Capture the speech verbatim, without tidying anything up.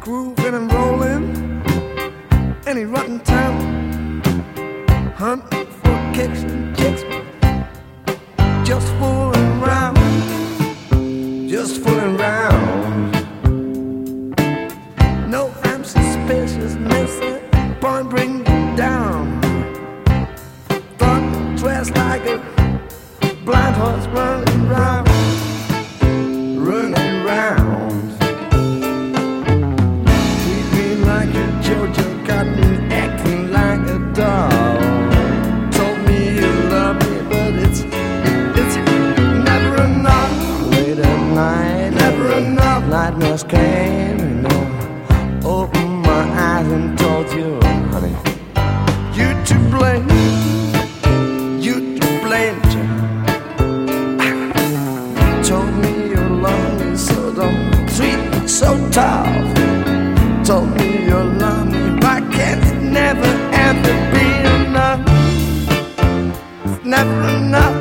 grooving and rolling, any rotten town, hunting for kicks and chicks, just fooling around, just fooling around. No, I'm suspicious, mister, point bring you down. Thought dressed like a blind horse running round, running round. Treat me like a Jojo, got me acting like a doll. Told me you love me, but it's it's never enough. Late at night, never enough. Nightmares came, you know. Opened my eyes and told you, honey, you to blame, you to blame. Told me you love me, so don't treat me so tough. Told me you love me, why can't it never ever be enough? It's never enough.